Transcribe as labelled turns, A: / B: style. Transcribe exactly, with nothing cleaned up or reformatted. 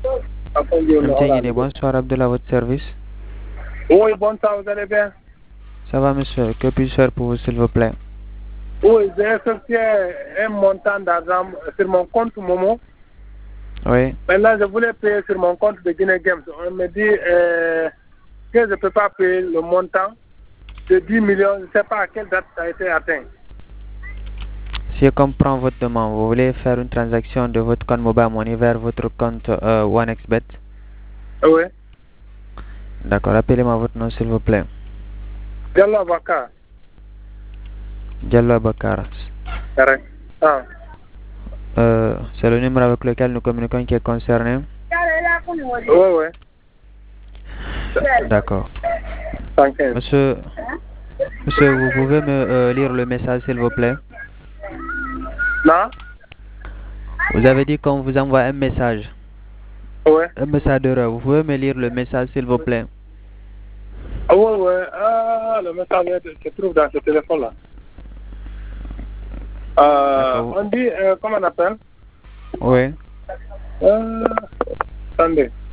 A: Bonsoir Abdullah, votre service.
B: Oui, bonsoir, vous allez bien?
A: Ça va monsieur, que puis-je faire pour vous s'il vous plaît?
B: Oui, j'ai effectué un montant d'argent sur mon compte Momo.
A: Oui.
B: Maintenant, je voulais payer sur mon compte de Guinée Games. On me dit euh, que je ne peux pas payer le montant de dix millions. Je ne sais pas à quelle date ça a été atteint.
A: Si je comprends votre demande, vous voulez faire une transaction de votre compte Mobile Money vers votre compte euh, OneXBet?
B: Oui.
A: D'accord, rappelez-moi votre nom s'il vous plaît.
B: Diallo Abakar.
A: Diallo Abakar.
B: Ah.
A: Euh, c'est le numéro avec lequel nous communiquons qui est concerné?
B: Oui, oui.
A: D'accord. Monsieur, monsieur, vous pouvez me euh, lire le message s'il vous plaît?
B: Non.
A: Vous avez dit qu'on vous envoie un message.
B: Oui.
A: Un message d'erreur. Vous pouvez me lire le message s'il vous plaît?
B: Ah oui, oui. Ah, le message se trouve dans ce téléphone-là. Euh, on dit, euh, comment on appelle?
A: Oui.
B: Euh, attendez.